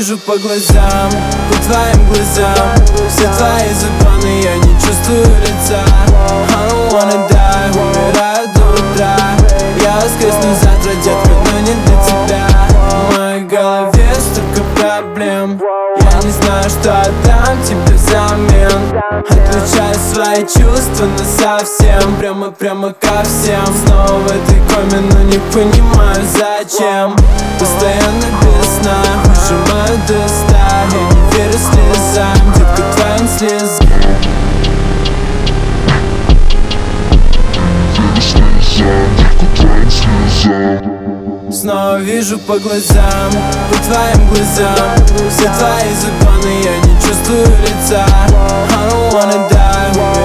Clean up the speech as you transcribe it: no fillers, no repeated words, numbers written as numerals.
вижу по глазам, по твоим глазам. Все твои законы, я не чувствую лица. I don't wanna die, умираю до утра. Я воскресну завтра, детка, но не для тебя. В моей голове столько проблем. Я не знаю, что отдам тебе взамен. Отключаю свои чувства насовсем, прямо ко всем. Снова в этой коме, но не понимаю зачем. Постоянно без сна, выжимаю до 100. Я не верю слезам, детка, твоим слезам. Снова вижу по глазам, по твоим глазам. Все твои законы, я не чувствую лица. I don't wanna die.